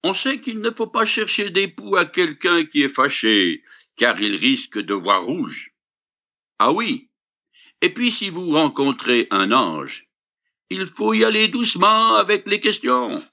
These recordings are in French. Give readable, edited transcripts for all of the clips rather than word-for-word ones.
On sait qu'il ne faut pas chercher d'époux à quelqu'un qui est fâché, car il risque de voir rouge. Ah oui, et puis si vous rencontrez un ange, il faut y aller doucement avec les questions.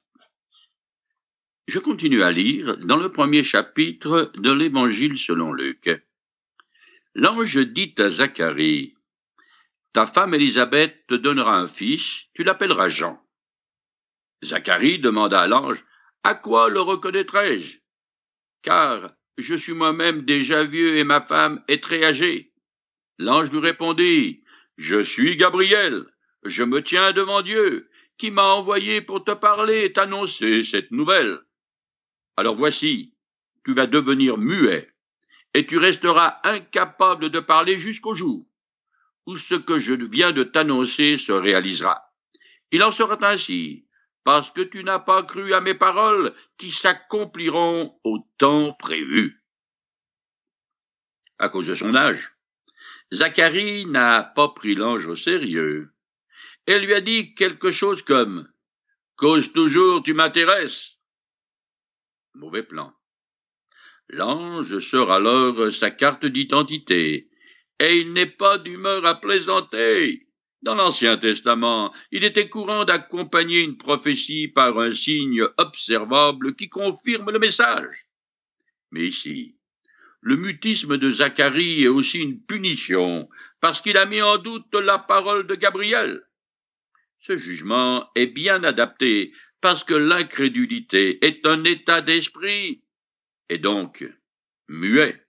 Je continue à lire dans le premier chapitre de l'Évangile selon Luc. L'ange dit à Zacharie, « Ta femme Élisabeth te donnera un fils, tu l'appelleras Jean. » Zacharie demanda à l'ange, « À quoi le reconnaîtrai-je? Car je suis moi-même déjà vieux et ma femme est très âgée. » L'ange lui répondit, « Je suis Gabriel, je me tiens devant Dieu, qui m'a envoyé pour te parler et t'annoncer cette nouvelle. Alors voici, tu vas devenir muet, et tu resteras incapable de parler jusqu'au jour où ce que je viens de t'annoncer se réalisera. Il en sera ainsi, parce que tu n'as pas cru à mes paroles qui s'accompliront au temps prévu. » À cause de son âge, Zacharie n'a pas pris l'ange au sérieux. Elle lui a dit quelque chose comme « Cause toujours, tu m'intéresses. » Mauvais plan. L'ange sort alors sa carte d'identité, et il n'est pas d'humeur à plaisanter. Dans l'Ancien Testament, il était courant d'accompagner une prophétie par un signe observable qui confirme le message. Mais ici, le mutisme de Zacharie est aussi une punition, parce qu'il a mis en doute la parole de Gabriel. Ce jugement est bien adapté, parce que l'incrédulité est un état d'esprit, et donc muet.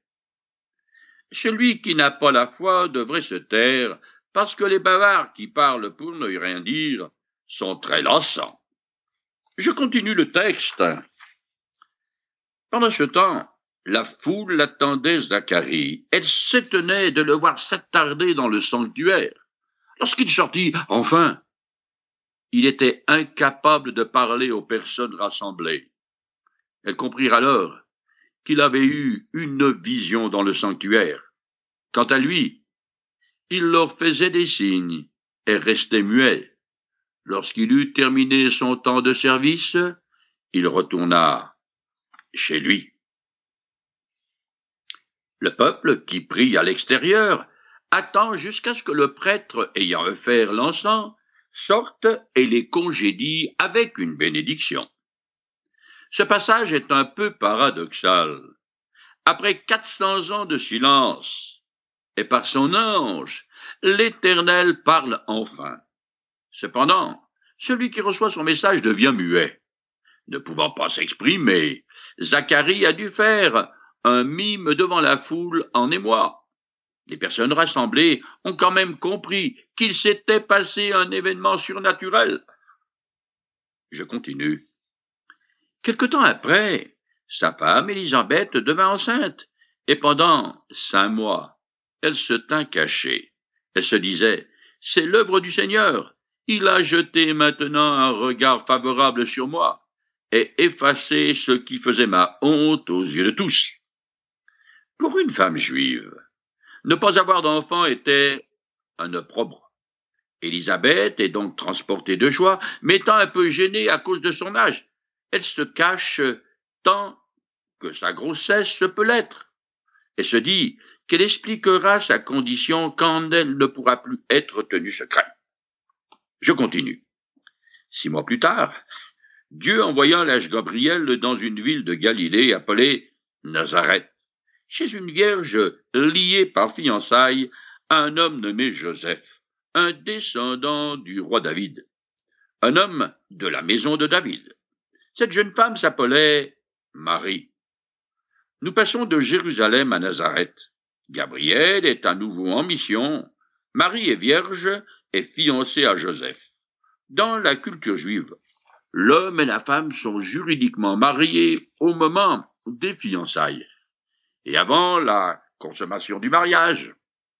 Celui qui n'a pas la foi devrait se taire, parce que les bavards qui parlent pour ne rien dire sont très lassants. Je continue le texte. Pendant ce temps, la foule attendait Zacharie. Elle s'étonnait de le voir s'attarder dans le sanctuaire. Lorsqu'il sortit, enfin, il était incapable de parler aux personnes rassemblées. Elles comprirent alors qu'il avait eu une vision dans le sanctuaire. Quant à lui, il leur faisait des signes et restait muet. Lorsqu'il eut terminé son temps de service, il retourna chez lui. Le peuple, qui prie à l'extérieur, attend jusqu'à ce que le prêtre, ayant offert l'encens, sorte et les congédie avec une bénédiction. Ce passage est un peu paradoxal. Après 400 ans de silence, et par son ange, l'Éternel parle enfin. Cependant, celui qui reçoit son message devient muet. Ne pouvant pas s'exprimer, Zacharie a dû faire un mime devant la foule en émoi. Les personnes rassemblées ont quand même compris qu'il s'était passé un événement surnaturel. Je continue. Quelque temps après, sa femme Élisabeth devint enceinte, et pendant 5 mois, elle se tint cachée. Elle se disait, « C'est l'œuvre du Seigneur. Il a jeté maintenant un regard favorable sur moi, et effacé ce qui faisait ma honte aux yeux de tous. » Pour une femme juive, ne pas avoir d'enfant était un opprobre. Élisabeth est donc transportée de joie, mais étant un peu gênée à cause de son âge. Elle se cache tant que sa grossesse peut l'être, et se dit qu'elle expliquera sa condition quand elle ne pourra plus être tenue secrète. Je continue. 6 mois plus tard, Dieu envoya l'ange Gabriel dans une ville de Galilée appelée Nazareth, chez une vierge liée par fiançailles à un homme nommé Joseph, un descendant du roi David, un homme de la maison de David. Cette jeune femme s'appelait Marie. Nous passons de Jérusalem à Nazareth. Gabriel est à nouveau en mission. Marie est vierge et fiancée à Joseph. Dans la culture juive, l'homme et la femme sont juridiquement mariés au moment des fiançailles et avant la consommation du mariage.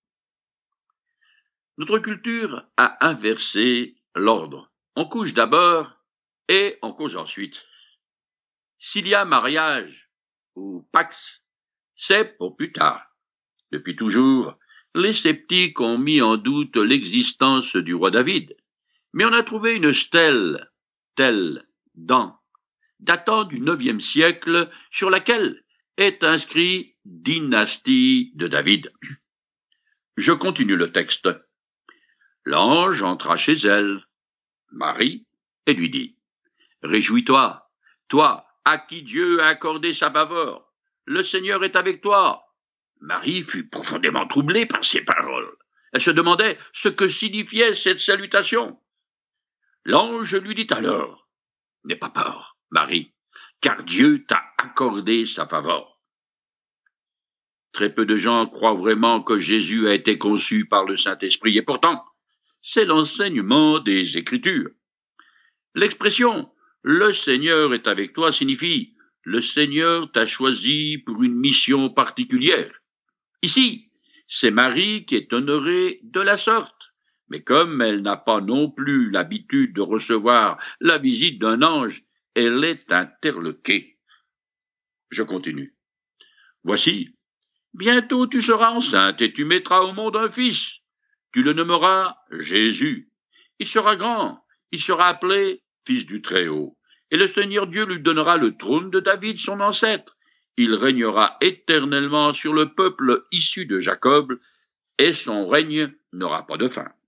Notre culture a inversé l'ordre. On couche d'abord et on cause ensuite. S'il y a mariage ou pax, c'est pour plus tard. Depuis toujours, les sceptiques ont mis en doute l'existence du roi David, mais on a trouvé une stèle, telle, dans datant du IXe siècle, sur laquelle est inscrit Dynastie de David. Je continue le texte. L'ange entra chez elle, Marie, et lui dit, réjouis-toi, toi à qui Dieu a accordé sa faveur. Le Seigneur est avec toi. Marie fut profondément troublée par ces paroles. Elle se demandait ce que signifiait cette salutation. L'ange lui dit alors, n'aie pas peur, Marie, car Dieu t'a accordé sa faveur. Très peu de gens croient vraiment que Jésus a été conçu par le Saint-Esprit, et pourtant, c'est l'enseignement des Écritures. L'expression « Le Seigneur est avec toi » signifie « Le Seigneur t'a choisi pour une mission particulière ». Ici, c'est Marie qui est honorée de la sorte, mais comme elle n'a pas non plus l'habitude de recevoir la visite d'un ange, elle est interloquée. Je continue. Voici, bientôt tu seras enceinte et tu mettras au monde un fils. Tu le nommeras Jésus. Il sera grand, il sera appelé Fils du Très-Haut. Et le Seigneur Dieu lui donnera le trône de David, son ancêtre. Il régnera éternellement sur le peuple issu de Jacob, et son règne n'aura pas de fin.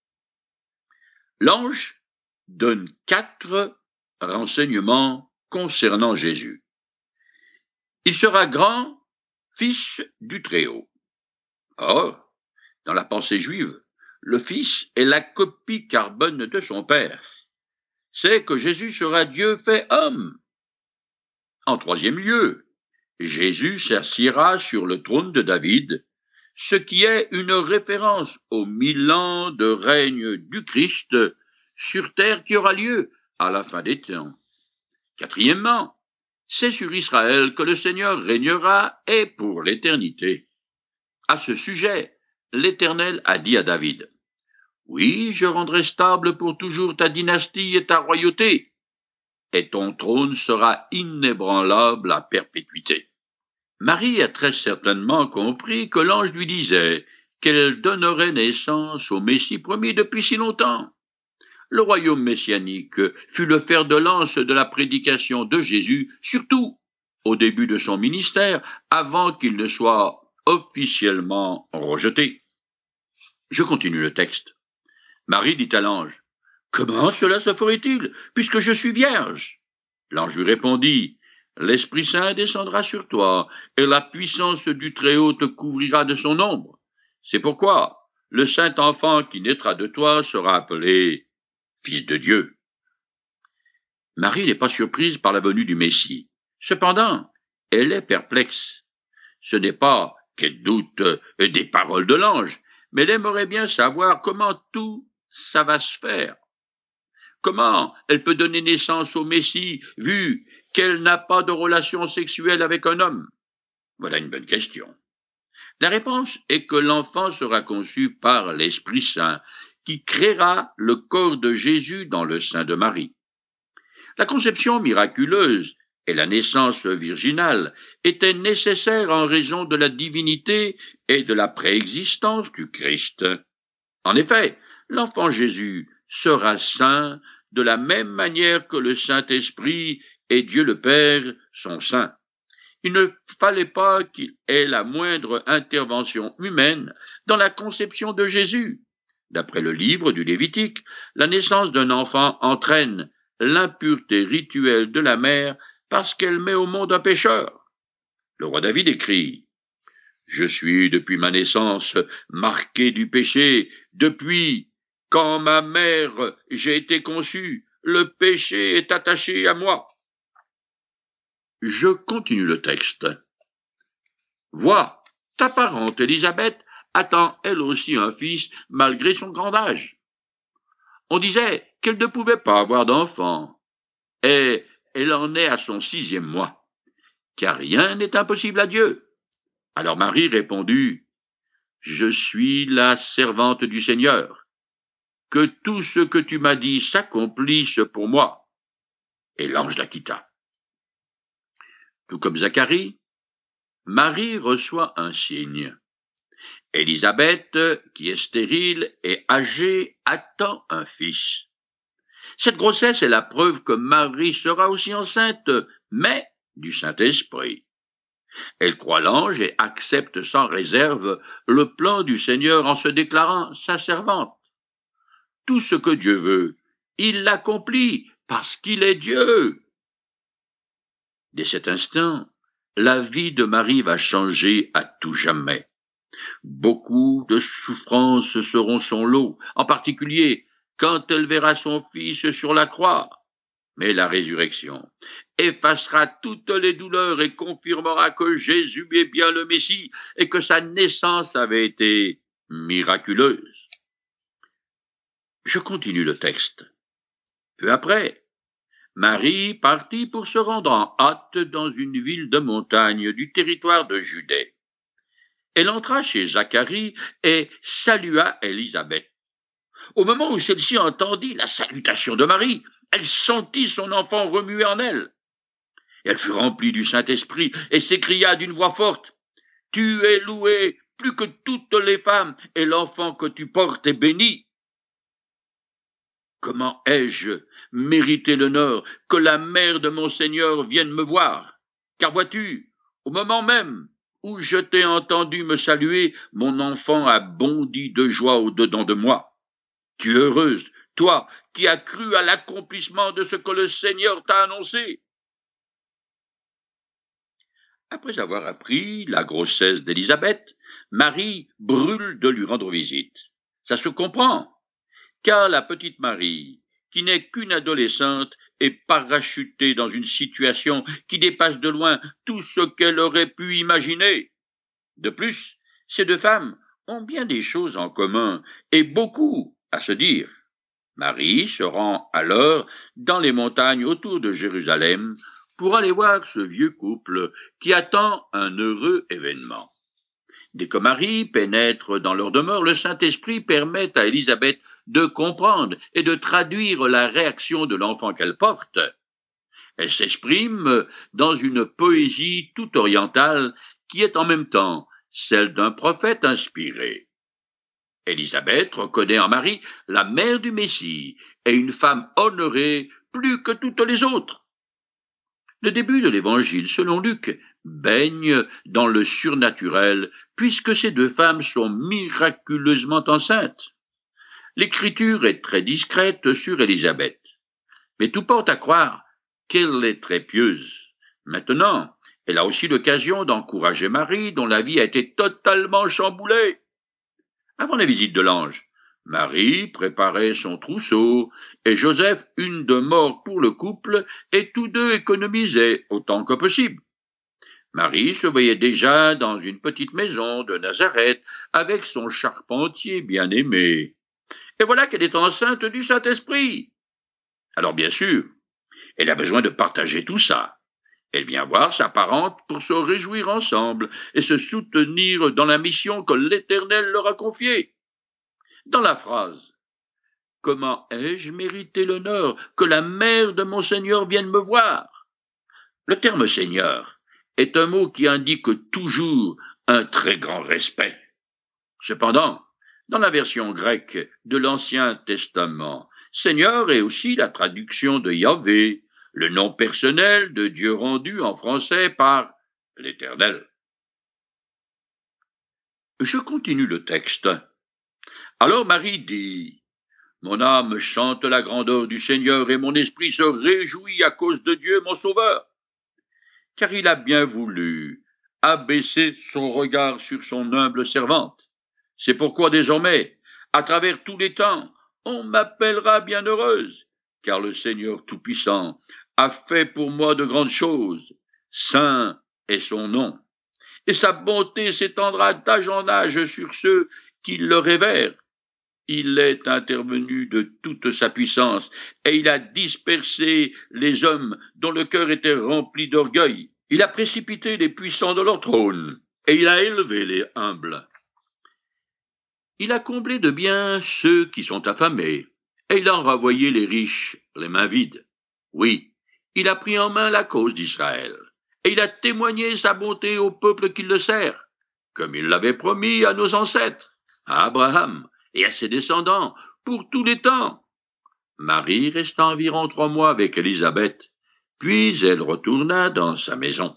L'ange donne 4 renseignements concernant Jésus. Il sera grand, fils du Très-Haut. Or, dans la pensée juive, le fils est la copie carbone de son père. C'est que Jésus sera Dieu fait homme. En troisième lieu, Jésus s'assiera sur le trône de David, ce qui est une référence aux 1000 ans de règne du Christ sur terre qui aura lieu à la fin des temps. Quatrièmement, c'est sur Israël que le Seigneur régnera et pour l'éternité. À ce sujet, l'Éternel a dit à David, « Oui, je rendrai stable pour toujours ta dynastie et ta royauté, et ton trône sera inébranlable à perpétuité. » Marie a très certainement compris que l'ange lui disait qu'elle donnerait naissance au Messie promis depuis si longtemps. Le royaume messianique fut le fer de lance de la prédication de Jésus, surtout au début de son ministère, avant qu'il ne soit officiellement rejeté. Je continue le texte. Marie dit à l'ange, « Comment cela se ferait-il, puisque je suis vierge ?» L'ange lui répondit, « L'Esprit Saint descendra sur toi, et la puissance du Très-Haut te couvrira de son ombre. C'est pourquoi le saint enfant qui naîtra de toi sera appelé Fils de Dieu. » Marie n'est pas surprise par la venue du Messie. Cependant, elle est perplexe. Ce n'est pas qu'elle doute des paroles de l'ange, mais elle aimerait bien savoir comment tout ça va se faire. Comment elle peut donner naissance au Messie, vu qu'elle n'a pas de relation sexuelle avec un homme? Voilà une bonne question. La réponse est que l'enfant sera conçu par l'Esprit Saint, qui créera le corps de Jésus dans le sein de Marie. La conception miraculeuse et la naissance virginale étaient nécessaires en raison de la divinité et de la préexistence du Christ. En effet, l'enfant Jésus sera saint de la même manière que le Saint-Esprit et Dieu le Père sont saints. Il ne fallait pas qu'il ait la moindre intervention humaine dans la conception de Jésus. D'après le livre du Lévitique, la naissance d'un enfant entraîne l'impureté rituelle de la mère parce qu'elle met au monde un pécheur. Le roi David écrit « Je suis depuis ma naissance marqué du péché, depuis quand ma mère j'ai été conçu, le péché est attaché à moi. » Je continue le texte. Vois, ta parente Élisabeth attend elle aussi un fils malgré son grand âge. On disait qu'elle ne pouvait pas avoir d'enfant, et elle en est à son 6e mois, car rien n'est impossible à Dieu. Alors Marie répondit, « Je suis la servante du Seigneur. Que tout ce que tu m'as dit s'accomplisse pour moi. » Et l'ange la quitta. Tout comme Zacharie, Marie reçoit un signe. Élisabeth, qui est stérile et âgée, attend un fils. Cette grossesse est la preuve que Marie sera aussi enceinte, mais du Saint-Esprit. Elle croit l'ange et accepte sans réserve le plan du Seigneur en se déclarant sa servante. Tout ce que Dieu veut, il l'accomplit parce qu'il est Dieu. Dès cet instant, la vie de Marie va changer à tout jamais. Beaucoup de souffrances seront son lot, en particulier quand elle verra son fils sur la croix. Mais la résurrection effacera toutes les douleurs et confirmera que Jésus est bien le Messie et que sa naissance avait été miraculeuse. Je continue le texte. Peu après, Marie partit pour se rendre en hâte dans une ville de montagne du territoire de Judée. Elle entra chez Zacharie et salua Élisabeth. Au moment où celle-ci entendit la salutation de Marie, elle sentit son enfant remuer en elle. Elle fut remplie du Saint-Esprit et s'écria d'une voix forte, « Tu es louée plus que toutes les femmes, et l'enfant que tu portes est béni. Comment ai-je mérité l'honneur que la mère de mon Seigneur vienne me voir? Car vois-tu, au moment même où je t'ai entendu me saluer, mon enfant a bondi de joie au-dedans de moi. Tu es heureuse, toi qui as cru à l'accomplissement de ce que le Seigneur t'a annoncé. » Après avoir appris la grossesse d'Élisabeth, Marie brûle de lui rendre visite. Ça se comprend, car la petite Marie, qui n'est qu'une adolescente, est parachutée dans une situation qui dépasse de loin tout ce qu'elle aurait pu imaginer. De plus, ces deux femmes ont bien des choses en commun, et beaucoup à se dire. Marie se rend alors dans les montagnes autour de Jérusalem pour aller voir ce vieux couple qui attend un heureux événement. Dès que Marie pénètre dans leur demeure, le Saint-Esprit permet à Élisabeth de comprendre et de traduire la réaction de l'enfant qu'elle porte. Elle s'exprime dans une poésie tout orientale qui est en même temps celle d'un prophète inspiré. Élisabeth reconnaît en Marie la mère du Messie et une femme honorée plus que toutes les autres. Le début de l'Évangile, selon Luc, baigne dans le surnaturel, puisque ces deux femmes sont miraculeusement enceintes. L'Écriture est très discrète sur Élisabeth, mais tout porte à croire qu'elle est très pieuse. Maintenant, elle a aussi l'occasion d'encourager Marie, dont la vie a été totalement chamboulée. Avant la visite de l'ange, Marie préparait son trousseau, et Joseph une de mort pour le couple, et tous deux économisaient autant que possible. Marie se voyait déjà dans une petite maison de Nazareth, avec son charpentier bien-aimé. Et voilà qu'elle est enceinte du Saint-Esprit. Alors bien sûr, elle a besoin de partager tout ça. Elle vient voir sa parente pour se réjouir ensemble et se soutenir dans la mission que l'Éternel leur a confiée. Dans la phrase « Comment ai-je mérité l'honneur que la mère de mon Seigneur vienne me voir ?» Le terme Seigneur est un mot qui indique toujours un très grand respect. Cependant, dans la version grecque de l'Ancien Testament, Seigneur est aussi la traduction de Yahvé, le nom personnel de Dieu rendu en français par l'Éternel. Je continue le texte. Alors Marie dit, « Mon âme chante la grandeur du Seigneur et mon esprit se réjouit à cause de Dieu mon Sauveur, car il a bien voulu abaisser son regard sur son humble servante. C'est pourquoi désormais, à travers tous les temps, on m'appellera bienheureuse, car le Seigneur Tout-Puissant a fait pour moi de grandes choses. Saint est son nom, et sa bonté s'étendra d'âge en âge sur ceux qui le révèrent. Il est intervenu de toute sa puissance, et il a dispersé les hommes dont le cœur était rempli d'orgueil. Il a précipité les puissants de leur trône, et il a élevé les humbles. Il a comblé de biens ceux qui sont affamés, et il a renvoyé les riches les mains vides. Oui, il a pris en main la cause d'Israël, et il a témoigné sa bonté au peuple qui le sert, comme il l'avait promis à nos ancêtres, à Abraham et à ses descendants, pour tous les temps. Marie resta environ 3 mois avec Élisabeth, puis elle retourna dans sa maison.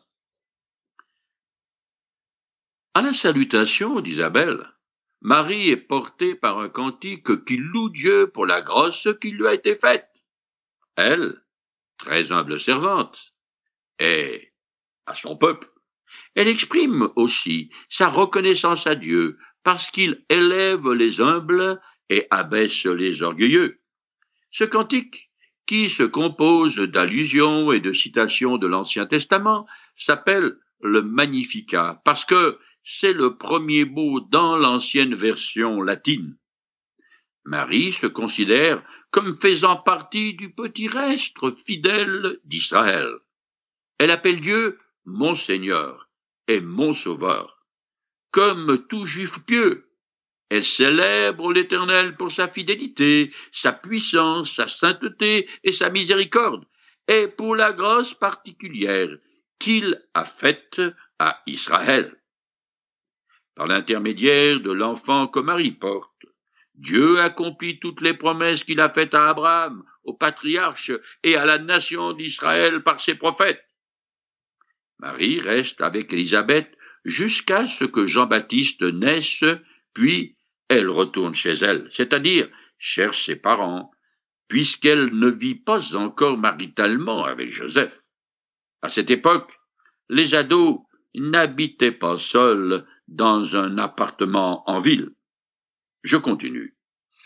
À la salutation d'Isabelle, Marie est portée par un cantique qui loue Dieu pour la grâce qui lui a été faite. Elle, très humble servante, est à son peuple. Elle exprime aussi sa reconnaissance à Dieu parce qu'il élève les humbles et abaisse les orgueilleux. Ce cantique, qui se compose d'allusions et de citations de l'Ancien Testament, s'appelle le Magnificat parce que c'est le premier mot dans l'ancienne version latine. Marie se considère comme faisant partie du petit reste fidèle d'Israël. Elle appelle Dieu mon Seigneur et mon Sauveur. Comme tout juif pieux, elle célèbre l'Éternel pour sa fidélité, sa puissance, sa sainteté et sa miséricorde, et pour la grâce particulière qu'il a faite à Israël. Par l'intermédiaire de l'enfant que Marie porte, Dieu accomplit toutes les promesses qu'il a faites à Abraham, au patriarche et à la nation d'Israël par ses prophètes. Marie reste avec Élisabeth jusqu'à ce que Jean-Baptiste naisse, puis elle retourne chez elle, c'est-à-dire cherche ses parents, puisqu'elle ne vit pas encore maritalement avec Joseph. À cette époque, les ados n'habitaient pas seuls dans un appartement en ville. Je continue.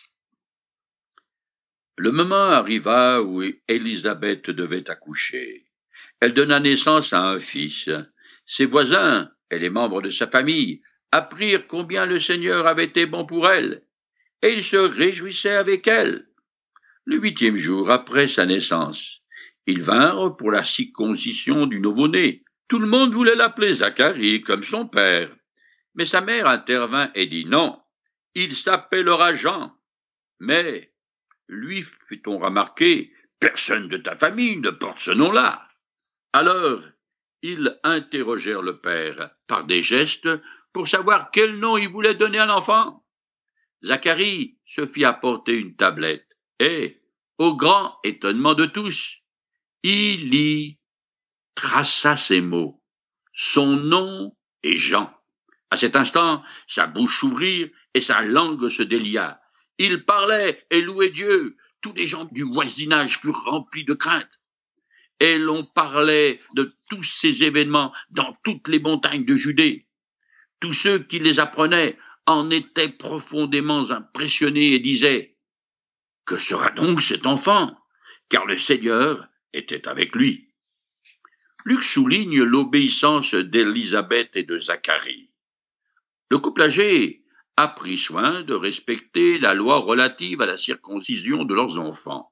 Le moment arriva où Élisabeth devait accoucher. Elle donna naissance à un fils. Ses voisins et les membres de sa famille apprirent combien le Seigneur avait été bon pour elle, et ils se réjouissaient avec elle. Le 8e jour après sa naissance, ils vinrent pour la circoncision du nouveau-né. Tout le monde voulait l'appeler Zacharie comme son père, mais sa mère intervint et dit non, il s'appellera Jean. Mais, lui fit-on remarquer, personne de ta famille ne porte ce nom-là. Alors, ils interrogèrent le père par des gestes pour savoir quel nom il voulait donner à l'enfant. Zacharie se fit apporter une tablette et, au grand étonnement de tous, il y traça ces mots. Son nom est Jean. À cet instant, sa bouche s'ouvrit et sa langue se délia. Il parlait et louait Dieu. Tous les gens du voisinage furent remplis de crainte. Et l'on parlait de tous ces événements dans toutes les montagnes de Judée. Tous ceux qui les apprenaient en étaient profondément impressionnés et disaient « Que sera donc cet enfant ?» Car le Seigneur était avec lui. Luc souligne l'obéissance d'Élisabeth et de Zacharie. Le couple âgé a pris soin de respecter la loi relative à la circoncision de leurs enfants.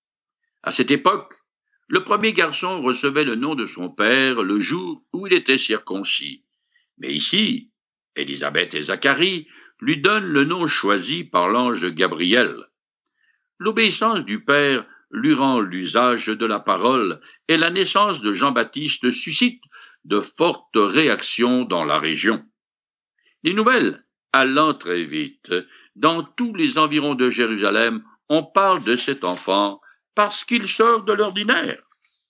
À cette époque, le premier garçon recevait le nom de son père le jour où il était circoncis. Mais ici, Élisabeth et Zacharie lui donnent le nom choisi par l'ange Gabriel. L'obéissance du père lui rend l'usage de la parole et la naissance de Jean-Baptiste suscite de fortes réactions dans la région. Les nouvelles allant très vite, dans tous les environs de Jérusalem, on parle de cet enfant parce qu'il sort de l'ordinaire.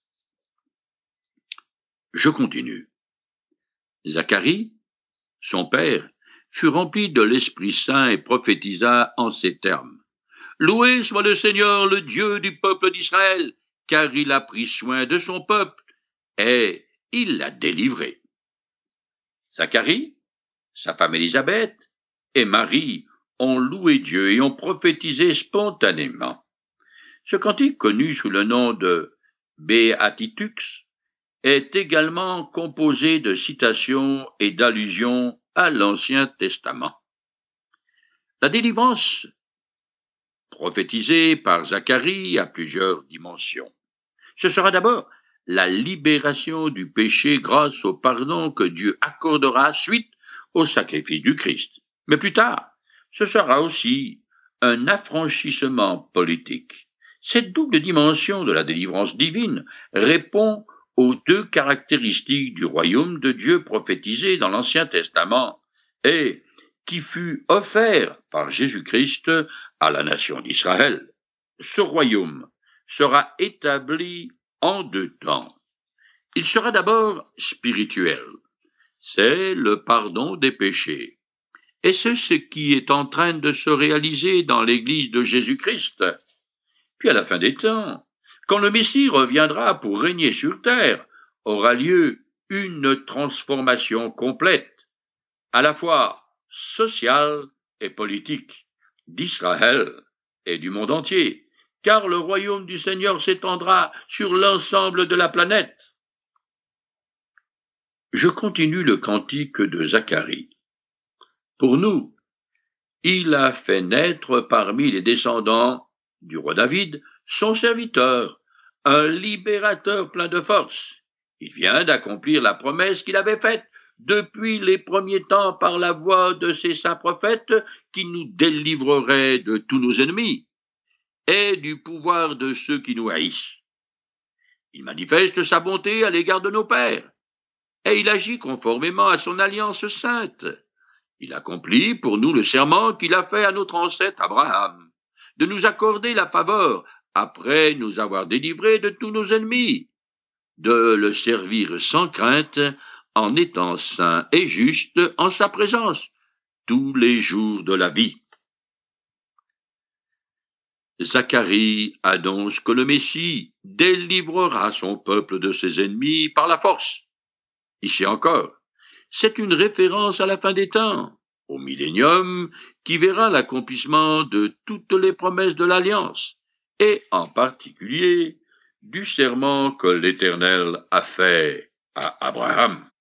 Je continue. Zacharie, son père, fut rempli de l'Esprit Saint et prophétisa en ces termes. Loué soit le Seigneur, le Dieu du peuple d'Israël, car il a pris soin de son peuple et il l'a délivré. Zacharie, sa femme Élisabeth et Marie ont loué Dieu et ont prophétisé spontanément. Ce cantique, connu sous le nom de Beatitux, est également composé de citations et d'allusions à l'Ancien Testament. La délivrance prophétisée par Zacharie a plusieurs dimensions. Ce sera d'abord la libération du péché grâce au pardon que Dieu accordera suite au sacrifice du Christ. Mais plus tard, ce sera aussi un affranchissement politique. Cette double dimension de la délivrance divine répond aux deux caractéristiques du royaume de Dieu prophétisé dans l'Ancien Testament et qui fut offert par Jésus-Christ à la nation d'Israël. Ce royaume sera établi en deux temps. Il sera d'abord spirituel. C'est le pardon des péchés. Et c'est ce qui est en train de se réaliser dans l'Église de Jésus-Christ. Puis à la fin des temps, quand le Messie reviendra pour régner sur terre, aura lieu une transformation complète, à la fois sociale et politique, d'Israël et du monde entier, car le royaume du Seigneur s'étendra sur l'ensemble de la planète. Je continue le cantique de Zacharie. Pour nous, il a fait naître parmi les descendants du roi David son serviteur, un libérateur plein de force. Il vient d'accomplir la promesse qu'il avait faite depuis les premiers temps par la voix de ses saints prophètes qui nous délivreraient de tous nos ennemis et du pouvoir de ceux qui nous haïssent. Il manifeste sa bonté à l'égard de nos pères et il agit conformément à son alliance sainte. Il accomplit pour nous le serment qu'il a fait à notre ancêtre Abraham, de nous accorder la faveur après nous avoir délivrés de tous nos ennemis, de le servir sans crainte en étant saint et juste en sa présence tous les jours de la vie. Zacharie annonce que le Messie délivrera son peuple de ses ennemis par la force. Ici encore, c'est une référence à la fin des temps, au millénium, qui verra l'accomplissement de toutes les promesses de l'Alliance, et en particulier du serment que l'Éternel a fait à Abraham.